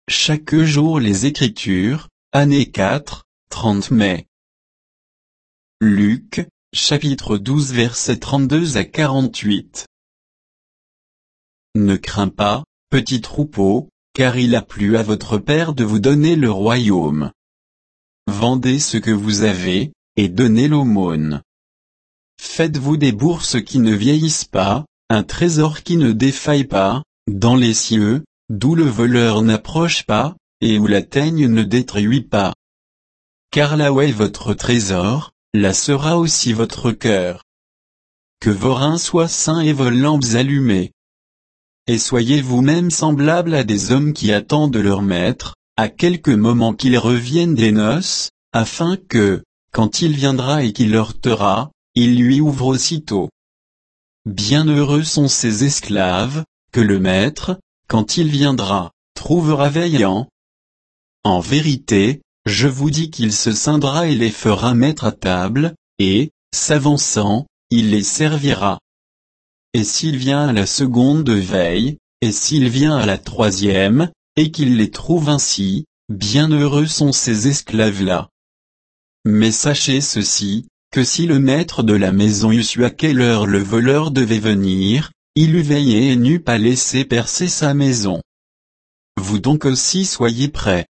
chaque jour les Écritures, année 4, 30 mai. Luc, chapitre 12 versets 32 à 48. Ne crains pas, petit troupeau, car il a plu à votre Père de vous donner le royaume. Vendez ce que vous avez, et donnez l'aumône. Faites-vous des bourses qui ne vieillissent pas, un trésor qui ne défaille pas, dans les cieux, d'où le voleur n'approche pas, et où la teigne ne détruit pas. Car là où est votre trésor, là sera aussi votre cœur. Que vos reins soient sains et vos lampes allumées. Et soyez vous-même semblables à des hommes qui attendent leur maître, à quelque moment qu'ils reviennent des noces, afin que, quand il viendra et qu'il heurtera, il lui ouvre aussitôt. Bienheureux sont ces esclaves, que le maître, quand il viendra, trouvera veillant. En vérité, je vous dis qu'il se scindra et les fera mettre à table, et, s'avançant, il les servira. Et s'il vient à la seconde veille, et s'il vient à la troisième, et qu'il les trouve ainsi, bienheureux sont ces esclaves-là. Mais sachez ceci, que si le maître de la maison eût su à quelle heure le voleur devait venir, il eût veillé et n'eût pas laissé percer sa maison. Vous donc aussi soyez prêts.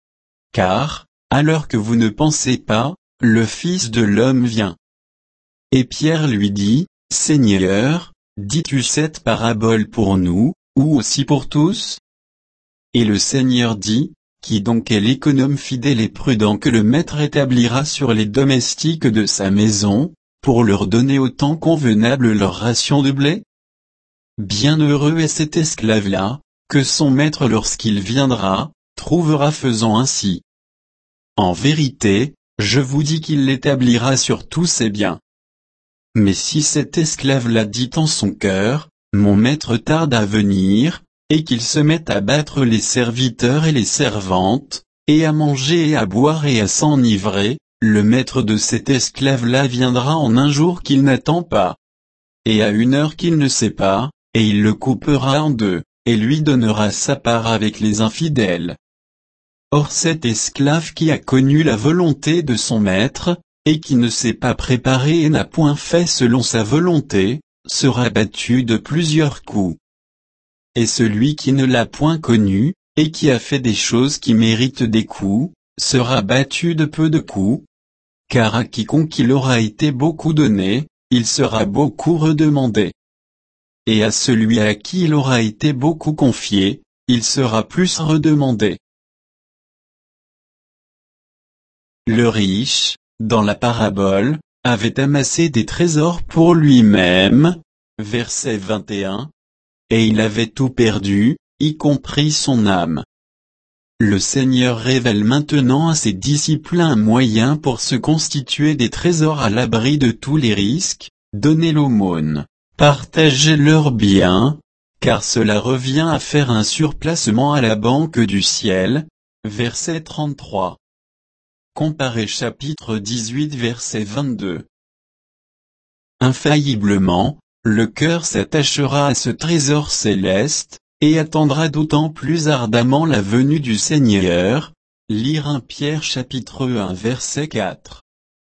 Car, à l'heure que vous ne pensez pas, le Fils de l'homme vient. Et Pierre lui dit, Seigneur, dis-tu cette parabole pour nous, ou aussi pour tous? Et le Seigneur dit, qui donc est l'économe fidèle et prudent que le maître établira sur les domestiques de sa maison, pour leur donner au temps convenable leur ration de blé? Bienheureux est cet esclave-là, que son maître lorsqu'il viendra, trouvera faisant ainsi. En vérité, je vous dis qu'il l'établira sur tous ses biens. Mais si cet esclave-là dit en son cœur, mon maître tarde à venir, et qu'il se mette à battre les serviteurs et les servantes, et à manger et à boire et à s'enivrer, le maître de cet esclave-là viendra en un jour qu'il n'attend pas, et à une heure qu'il ne sait pas, et il le coupera en deux, et lui donnera sa part avec les infidèles. Or cet esclave qui a connu la volonté de son maître, et qui ne s'est pas préparé et n'a point fait selon sa volonté, sera battu de plusieurs coups. Et celui qui ne l'a point connu, et qui a fait des choses qui méritent des coups, sera battu de peu de coups. Car à quiconque il aura été beaucoup donné, il sera beaucoup redemandé. Et à celui à qui il aura été beaucoup confié, il sera plus redemandé. Le riche, dans la parabole, avait amassé des trésors pour lui-même, verset 21, et il avait tout perdu, y compris son âme. Le Seigneur révèle maintenant à ses disciples un moyen pour se constituer des trésors à l'abri de tous les risques, donner l'aumône, partager leurs biens, car cela revient à faire un surplacement à la banque du ciel, verset 33. Comparez chapitre 18 verset 22. Infailliblement, le cœur s'attachera à ce trésor céleste, et attendra d'autant plus ardemment la venue du Seigneur. Lire 1 Pierre chapitre 1 verset 4.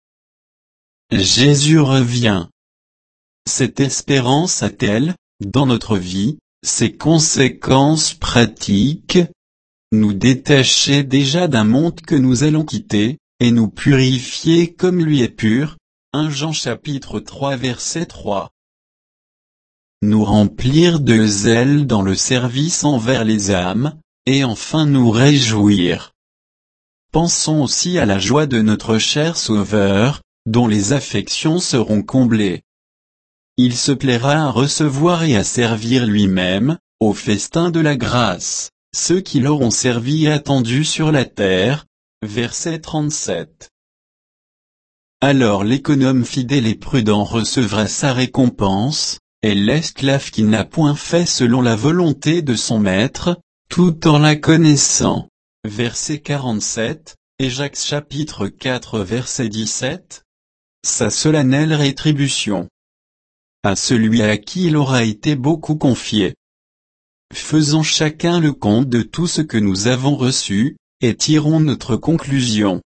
Jésus revient. Cette espérance a-t-elle, dans notre vie, ses conséquences pratiques? Nous détacher déjà d'un monde que nous allons quitter, et nous purifier comme lui est pur. 1 Jean chapitre 3 verset 3. Nous remplir de zèle dans le service envers les âmes, et enfin nous réjouir. Pensons aussi à la joie de notre cher Sauveur, dont les affections seront comblées. Il se plaira à recevoir et à servir lui-même, au festin de la grâce, ceux qui l'auront servi et attendu sur la terre. Verset 37. Alors l'économe fidèle et prudent recevra sa récompense, et l'esclave qui n'a point fait selon la volonté de son maître, tout en la connaissant. Verset 47, et Jacques chapitre 4 verset 17. Sa solennelle rétribution. À celui à qui il aura été beaucoup confié. Faisons chacun le compte de tout ce que nous avons reçu, et tirons notre conclusion.